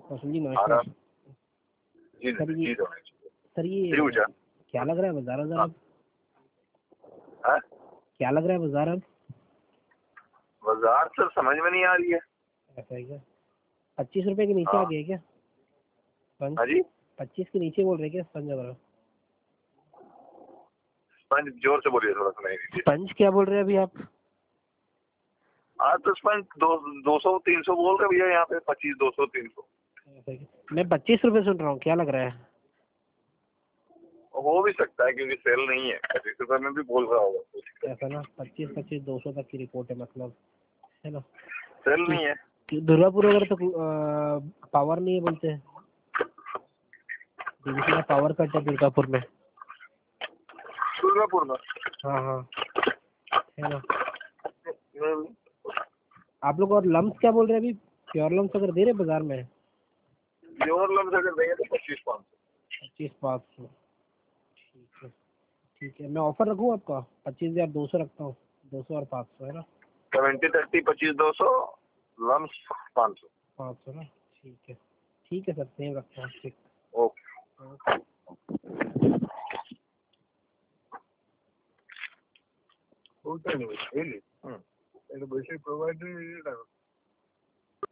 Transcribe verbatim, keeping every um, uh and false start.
कौशल जी नमस्कार। जी सर ये जी सर ये जी पूछा। क्या लग रहा है बाजार बाजार अब? हाँ? क्या लग रहा है बाजार अब? बाजार सर समझ में नहीं आ रही है। ऐसा है क्या? पच्चीस रुपए के नीचे आ हाँ गया क्या स्पंज? हाँ जी, पच्चीस के नीचे बोल रहे क्या स्पंज वगैरह? स्पंज जोर से बोलिए, थोड़ा सुनाई दीजिए। स्पंज क्या बोल रहे हैं अभी आप? हाँ तो स्पंज दो दो सौ तीन सौ बोल रहे भैया, यहाँ पे पच्चीस दो सौ तीन सौ। ऐसा है क्या? मैं पच्चीस रुपए सुन रहा हूँ, क्या लग रहा है? हो भी सकता है क्योंकि सेल नहीं है, पच्चीस रुपए में भी बोल रहा होगा। ऐसा ना, पच्चीस पच्चीस दो सौ तक की रिपोर्ट है मतलब, है ना? सेल नहीं है। कि दुर्गापुर वगैरह तो आ, पावर नहीं है बोलते हैं, डीवीसी का पावर कट है दुर्गापुर में। दुर्गापुर में? हाँ हाँ, है ना? आप लोग और लम्स क्या बोल रहे हैं अभी? प्योर लम्स अगर दे रहे बाजार में? प्योर लम्स अगर देंगे तो पच्चीस पाँच सौ। पच्चीस पाँच सौ ठीक है। ठीक है, मैं ऑफर रखूँ आपका? पच्चीस हज़ार दो सौ रखता हूँ, दो सौ और पाँच सौ है ना? सेवेंटी थर्टी पच्चीस दो सौ, लम्स पाँच सौ। पाँच सौ ना, ठीक है। ठीक है सर, सेम रखता हूँ, ठीक। ओके। होता नहीं, really? Hmm. And the basic provider is